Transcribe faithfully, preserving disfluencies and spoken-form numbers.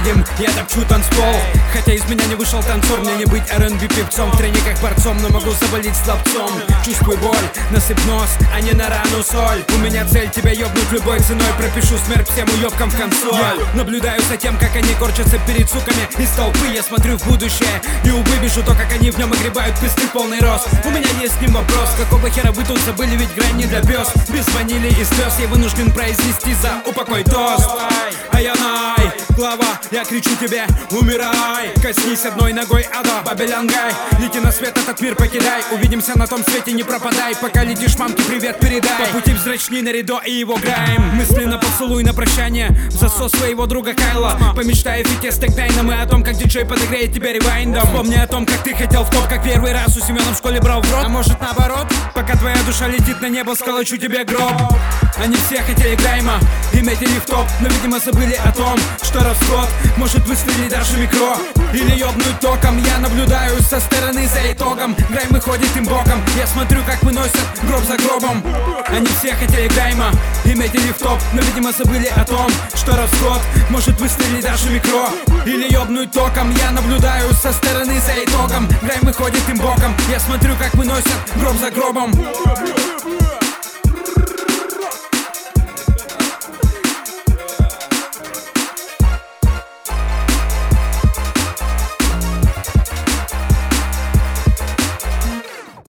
едем, я топчу танцпол. Хотя из меня не вышел танцор, мне не быть эр энд би певцом, в тренингах борцом, но могу заболеть слабцом. Чувствую боль, насыпь нос, а не на рану соль. У меня цель тебя ёбнуть любой ценой, пропишу смерть всем уёбкам в консоль. Я наблюдаю за тем, как они корчатся перед суками из толпы, я смотрю в будущее и увы вижу то, как они в нем огребают песты в полный рост. У меня есть с ним вопрос, какого хера вы тут забыли, ведь грань не для бёс. Без ванили и слез я вынужден произнести за упокой тост. А я най, глава, я кричу тебе, умирай. Коснись одной ногой ада, Бабелянгай. Лети на свет, этот мир покидай. Увидимся на том свете, не пропадай. Пока летишь, мамке привет передай. По пути взрачни на Ридо и его граем. Мысленно поцелуй на прощание в засос своего друга Кайла. Помечтай о фите с Тектайном и о том, как диджей подогреет тебя ревайндом. Вспомни о том, как ты хотел в топ, как первый раз у Семена в школе брал в рот. А может наоборот? Пока твоя душа летит на небо, сколочу тебе гроб. Они все хотели грайма и метили в топ, но видимо забыли о том, что расход может выстрелить даже микро или ёбнуть током. Я наблюдаю со стороны за итогом, грайм выходит им боком. Я смотрю, как выносят гроб за гробом. Они все хотели грайма и метили в топ, но видимо забыли о том, что расход может выстрелить даже микро или ёбнуть током. Я наблюдаю со стороны за итогом, грайм выходит им боком. Я смотрю, как выносят гроб за гробом.